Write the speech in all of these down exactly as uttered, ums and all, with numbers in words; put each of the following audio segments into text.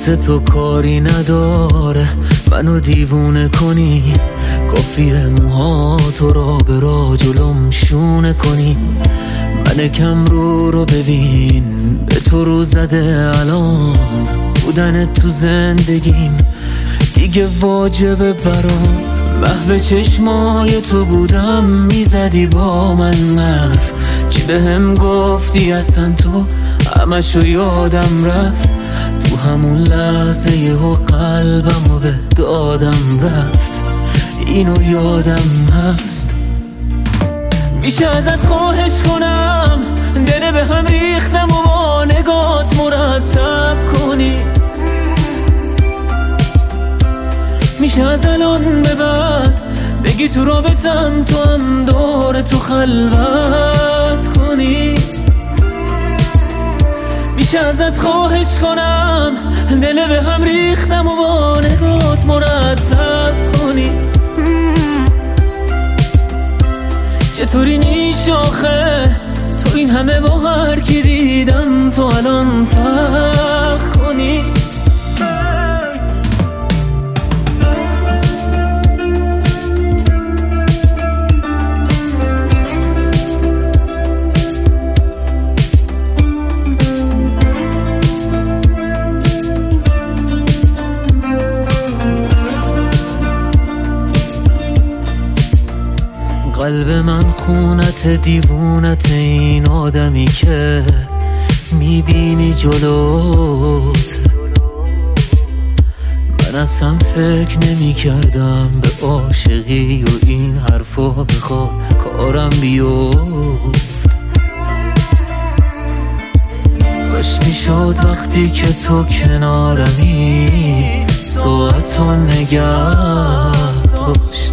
واسه تو کاری نداره منو دیوونه کنی، کافیه موها تو را به را جلوم شونه کنی. من کم رو رو ببین به تو رو زده الان، بودن تو زندگیم دیگه واجبه برام. محو چشمای تو بودم میزدی با من حرف، چی به هم گفتی اصلا تو همشو یادم رفت. تو همون لحظه یهو قلبمو به دادم رفت، اینو یادم هست. میشه ازت خواهش کنم دل به هم ریختم و با نگات مرتب کنی؟ میشه از الان به بعد بگی تو رابطم تو هم دور تو خلوت کنی؟ میشه ازت خواهش کنم دل به هم ریختم و با نگات مرتب کنی؟ چطوری نیش آخه تو این همه با هر کی دیدم تو الان فرق کنی؟ قلب من خونت دیوونت، این آدمی که میبینی جلوت. من اصلا فکر نمی کردم به عاشقی و این حرفا بخواد کارم بیفت. کاش میشد وقتی که تو کنارمی ساعتو نگه داشت.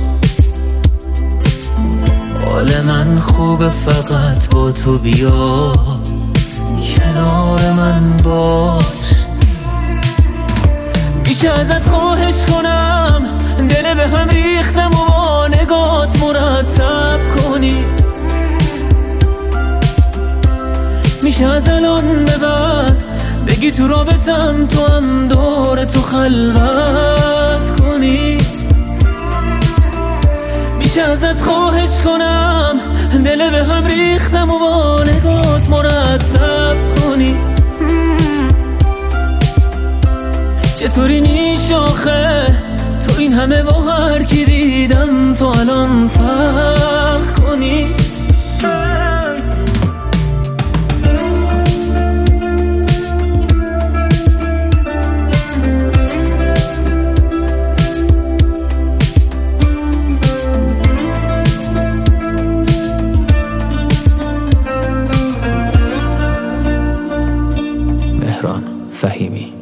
حال من خوبه فقط با تو بیا کنار من باش. میشه ازت خواهش کنم دل به هم ریختم و با نگات مرتب کنی؟ میشه از الان به بعد بگی تو رابطم تو هم دور تو خلوت کنی؟ میشه ازت خواهش کنم دل به هم ریختم و با نگات مرتب کنی؟ چطوری نیش آخه تو این همه با هر کی دیدم تو الان فرق کنی؟ مهران فهیمی.